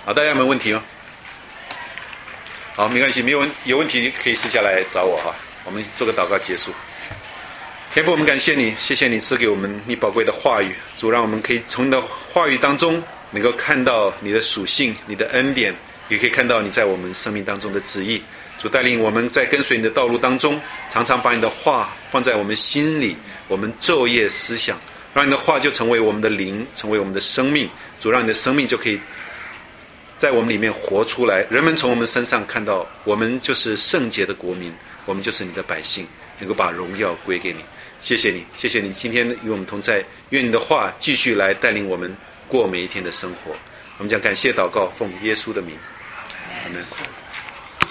好，大家有没有问题吗？好，没关系，有问题可以私下来找我哈。我们做个祷告结束。天父，我们感谢你，谢谢你赐给我们你宝贵的话语，主，让我们可以从你的话语当中能够看到你的属性、你的恩典，也可以看到你在我们生命当中的旨意。主，带领我们在跟随你的道路当中，常常把你的话放在我们心里，我们昼夜思想，让你的话就成为我们的灵，成为我们的生命。主，让你的生命就可以在我们里面活出来，人们从我们身上看到我们就是圣洁的国民，我们就是你的百姓，能够把荣耀归给你。谢谢你，谢谢你今天与我们同在，愿你的话继续来带领我们过每一天的生活。我们将感谢祷告，奉耶稣的名，阿们。